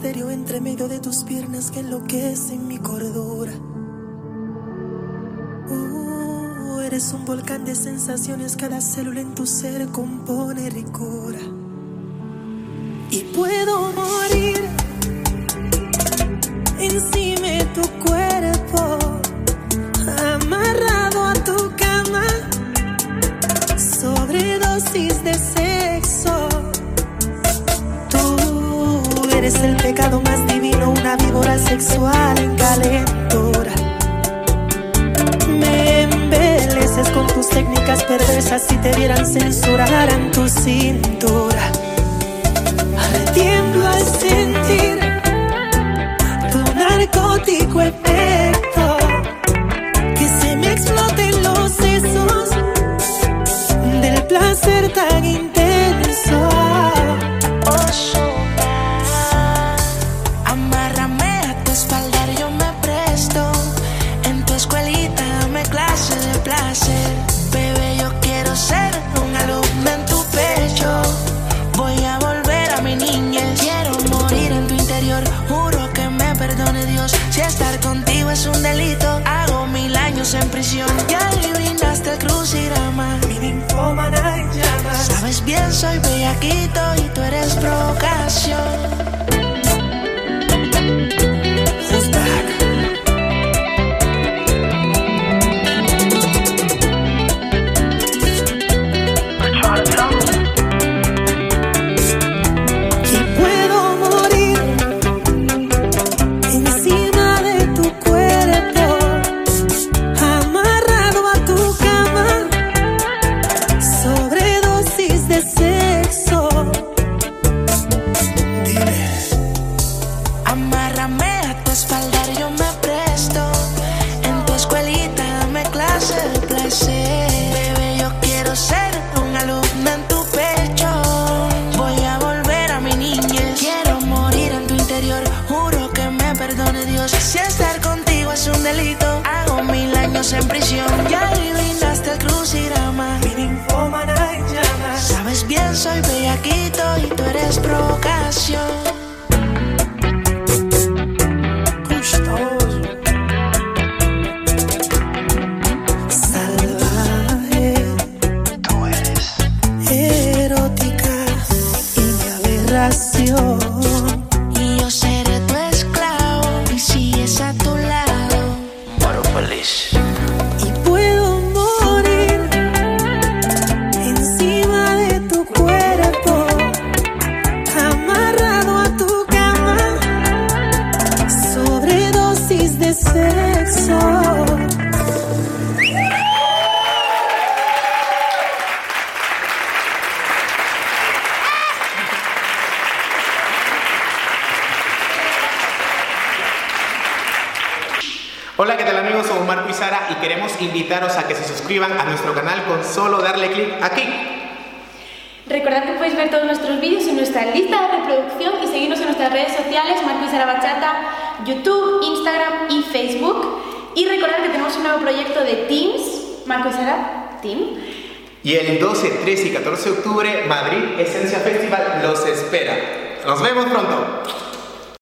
misterio entre medio de tus piernas que enloquecen mi cordura. Eres un volcán de sensaciones, cada célula en tu ser compone ricura. Y puedo morir encima de tu cuerpo, amarrado a tu cama, sobredosis de sexo. Tú eres el pecado más divino, una víbora sexual en calentura. Me embeleces con tus técnicas perversas, si te vieran censuraran tu cintura. Tiemblo al sentir tu narcótico efecto, que se me exploten los sesos del placer tan intenso. Amárrame a tu espalda, yo me presto. En tu escuelita dame clase de placer. Bebé, yo quiero ser un alumno en tu pecho. Voy a volver a mi niñez. Quiero morir en tu interior. Juro que me perdone Dios. Si estar contigo es un delito, hago 1000 años en prisión. Ya le brindaste el crucigrama, Mi ninfómana en llamas. sabes bien, soy bellaquito y tú eres provocación. Who's back? En prisión, ya adivinaste el crucigrama. Mi ninfómana en llamas. Sabes bien, soy bellaquito y tú eres provocación. Gustoso, salvaje, Tú eres erótica y mi aberración. y yo seré tu esclavo y sigues a tu lado. Moro feliz. Hola, ¿qué tal amigos? Somos Marco y Sara y queremos invitaros a que se suscriban a nuestro canal con solo darle clic aquí. Recordad que podéis ver todos nuestros vídeos en nuestra lista de reproducción y seguirnos en nuestras redes sociales, Marco y Sara Bachata, YouTube, Instagram y Facebook. Y recordad que tenemos un nuevo proyecto de Teams, Marco y Sara Team. Y el 12, 13 y 14 de octubre, Madrid Esencia Festival los espera. Nos vemos pronto.